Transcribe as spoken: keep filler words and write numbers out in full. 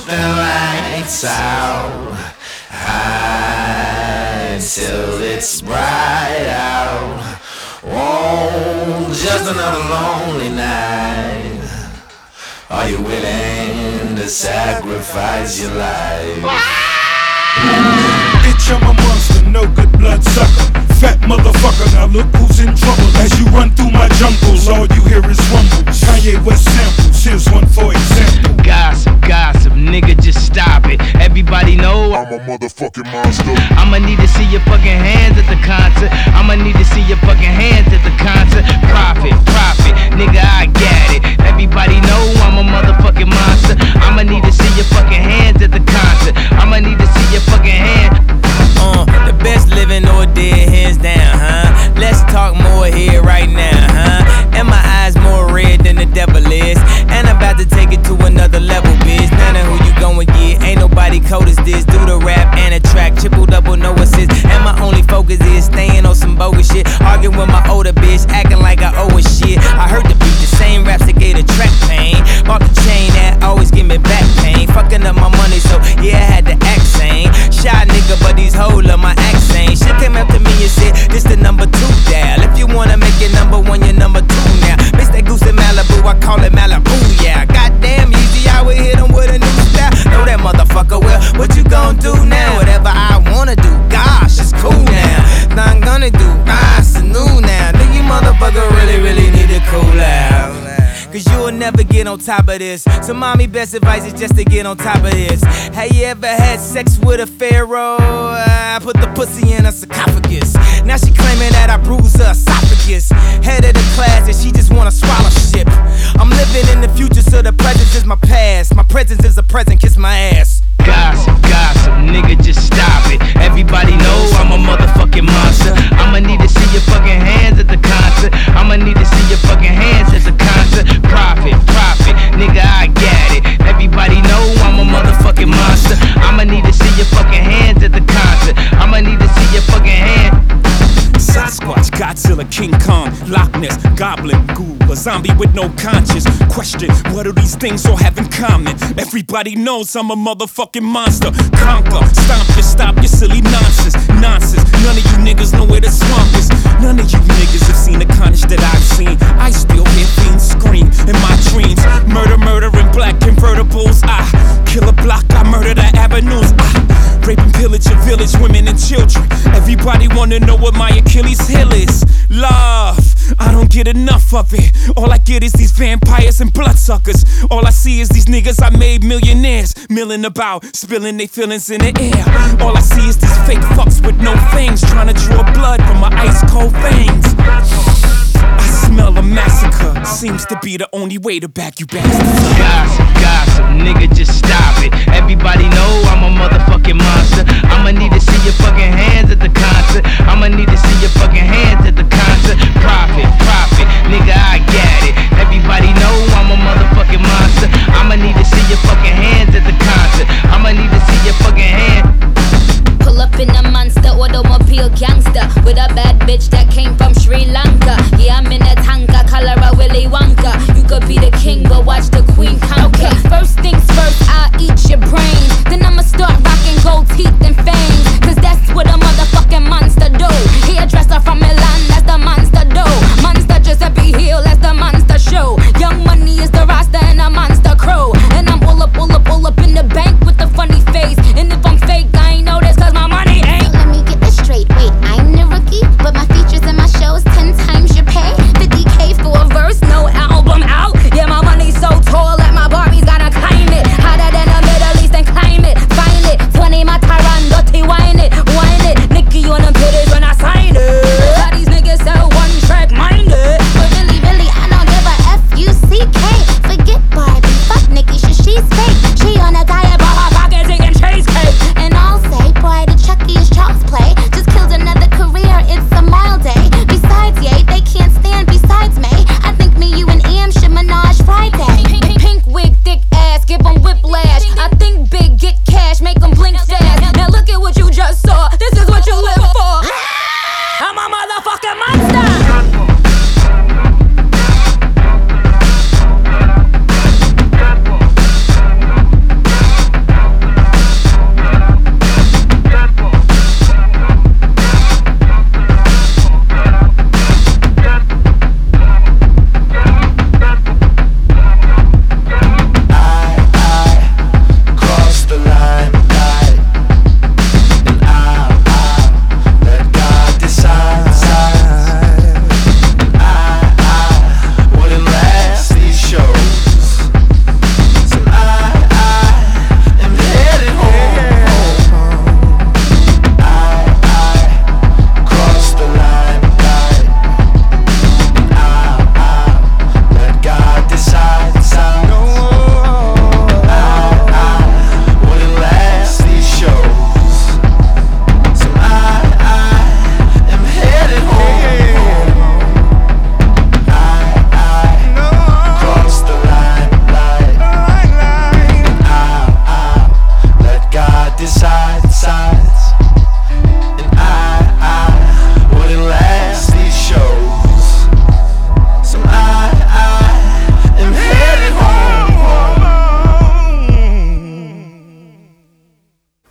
the lights out, high till it's bright out. Oh, just another lonely night. Are you willing to sacrifice your life? Bitch, I'm a monster, no good blood sucker. Fat motherfucker, now look who's in trouble. As you run through my jungles, all you hear is rumbles. Kanye West samples, here's one for example. Gossip, gossip, nigga, just stop it. Everybody know I'm a motherfucking monster. I'ma need to see your fucking hands at the concert. I'ma need to see your fucking hands at the concert. Profit, profit, nigga, I got it. Everybody know I'm a motherfucking monster. I'ma need to see your fucking hands at the concert. I'ma need to see your fucking hands. Uh, the best living or dead, hands down, huh? Let's talk more here right now, huh? And my eyes more red than the devil is. And I'm about to take it to another level, bitch. None of who you gon' get, ain't nobody cold as this. Do the rap and a track, triple double, no assist. And my only focus is staying on some bogus shit. Arguing with my older bitch, acting like I owe her shit. I heard the beat, the same raps that gave the track pain. Bought the chain that always give me back pain. Fucking up my money, so yeah, I had to act sane. Shy nigga, but these hoes love my accent. Shit came up to me and said, this the number two dial. If you wanna make it number one, you're number two now. Miss that goose in Malibu, I call it Malibu, yeah. Goddamn easy, I would hit him with a new style. Know that motherfucker well, what you gon' do now? Whatever I wanna do, gosh, it's cool now. Now I'm gonna do, ah, it's new now. Think you motherfucker really, really need to cool out. Cause you'll never get on top of this. So mommy, best advice is just to get on top of this. Have you ever had sex with a pharaoh? I put the pussy in her sarcophagus. Now she claiming that I bruised her esophagus. Head of the class and she just wanna swallow shit. I'm living in the future, so the present is my past. My presence is a present, kiss my ass. Gossip, gossip, nigga, just stop it. Everybody know I'm a motherfucking monster. I'ma need to see your fucking hands at the concert. I'ma need to see your fucking hands at the concert. Profit, profit, nigga, I got it. Everybody know I'm a motherfucking monster. I'ma need to see your fucking hands at the concert. I'ma need to see your fucking hands. Sasquatch, Godzilla, King Kong, Loch Ness, Goblin, Ghoul, a zombie with no conscience. Question, what do these things all have in common? Everybody knows I'm a motherfucking monster. Conquer, stomp you, stop your silly nonsense. Nonsense, none of you niggas know where the swamp is. None of you niggas have seen the carnage that I've seen. I still hear fiends scream in my dreams. Murder, murder in black convertibles. I kill a block, I murder the avenues. I rape and pillage your village, women and children. Everybody wanna know what my Achilles heel is. Love, I don't get enough of it. All I get is these vampires and bloodsuckers. All I see is these niggas I made millionaires, milling about, spilling their feelings in the air. All I see is these fake fucks with no fangs, trying to draw blood from my ice cold veins. I smell a massacre, seems to be the only way to back you bastards. Gossip, gossip, nigga, just stop it. Everybody know I'm a motherfucking monster. I'ma need to see your fucking hands at the concert. I'ma need to see your fucking hands at the concert. Profit, profit, nigga, I got it. Everybody know I'm a motherfucking